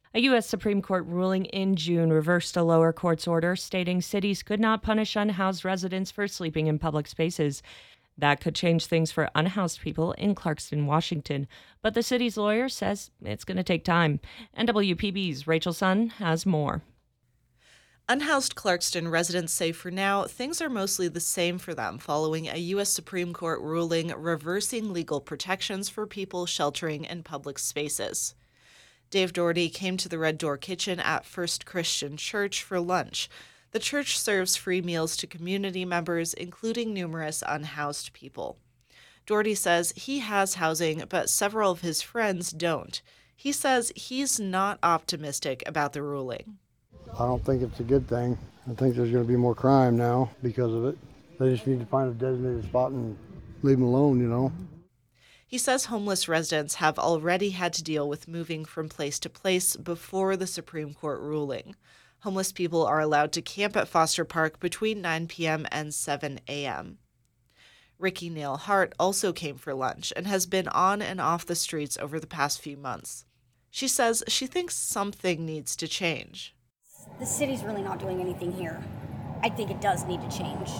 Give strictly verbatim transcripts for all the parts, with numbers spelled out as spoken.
A U S Supreme Court ruling in June reversed a lower court's order stating cities could not punish unhoused residents for sleeping in public spaces. That could change things for unhoused people in Clarkston, Washington. But the city's lawyer says it's going to take time. N W P B's Rachel Sun has more. Unhoused Clarkston residents say for now, things are mostly the same for them following a U S Supreme Court ruling reversing legal protections for people sheltering in public spaces. Dave Doherty came to the Red Door Kitchen at First Christian Church for lunch. The church serves free meals to community members, including numerous unhoused people. Doherty says he has housing, but several of his friends don't. He says he's not optimistic about the ruling. I don't think it's a good thing. I think there's going to be more crime now because of it. They just need to find a designated spot and leave them alone, you know. He says homeless residents have already had to deal with moving from place to place before the Supreme Court ruling. Homeless people are allowed to camp at Foster Park between nine p.m. and seven a.m. Ricky Nail Hart also came for lunch and has been on and off the streets over the past few months. She says she thinks something needs to change. The city's really not doing anything here. I think it does need to change.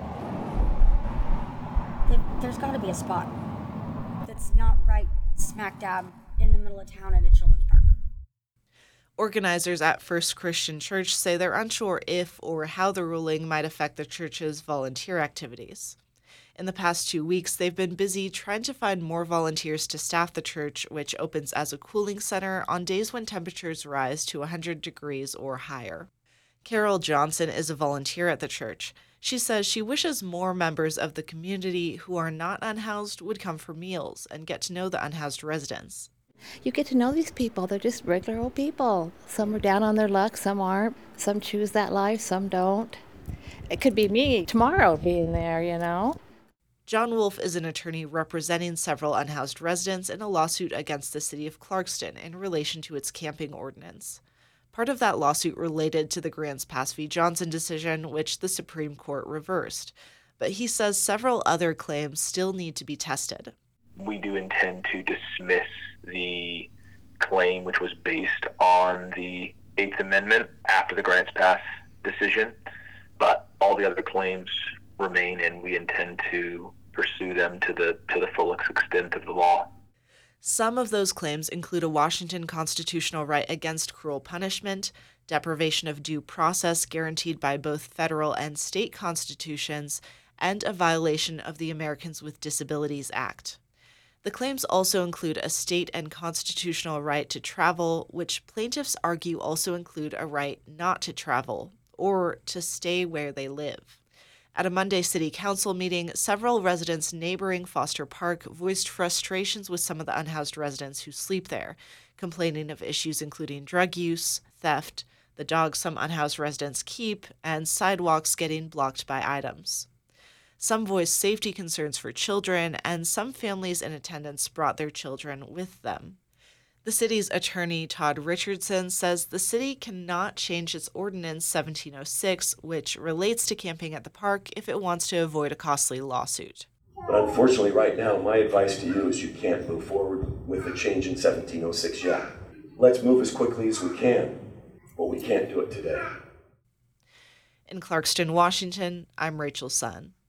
There's got to be a spot that's not right smack dab in the middle of town at a children's park. Organizers at First Christian Church say they're unsure if or how the ruling might affect the church's volunteer activities. In the past two weeks, they've been busy trying to find more volunteers to staff the church, which opens as a cooling center on days when temperatures rise to one hundred degrees or higher. Carol Johnson is a volunteer at the church. She says she wishes more members of the community who are not unhoused would come for meals and get to know the unhoused residents. You get to know these people. They're just regular old people. Some are down on their luck, some aren't. Some choose that life, some don't. It could be me tomorrow being there, you know. John Wolf is an attorney representing several unhoused residents in a lawsuit against the city of Clarkston in relation to its camping ordinance. Part of that lawsuit related to the Grants Pass v. Johnson decision, which the Supreme Court reversed. But he says several other claims still need to be tested. We do intend to dismiss the claim which was based on the Eighth Amendment after the Grants Pass decision, but all the other claims remain, and we intend to pursue them to the to the fullest extent of the law. Some of those claims include a Washington constitutional right against cruel punishment, deprivation of due process guaranteed by both federal and state constitutions, and a violation of the Americans with Disabilities Act. The claims also include a state and constitutional right to travel, which plaintiffs argue also include a right not to travel or to stay where they live. At a Monday City Council meeting, several residents neighboring Foster Park voiced frustrations with some of the unhoused residents who sleep there, complaining of issues including drug use, theft, the dogs some unhoused residents keep, and sidewalks getting blocked by items. Some voiced safety concerns for children, and some families in attendance brought their children with them. The city's attorney, Todd Richardson, says the city cannot change its ordinance seventeen oh six, which relates to camping at the park, if it wants to avoid a costly lawsuit. But unfortunately, right now, my advice to you is you can't move forward with the change in seventeen oh six yet. Let's move as quickly as we can, but we can't do it today. In Clarkston, Washington, I'm Rachel Sun.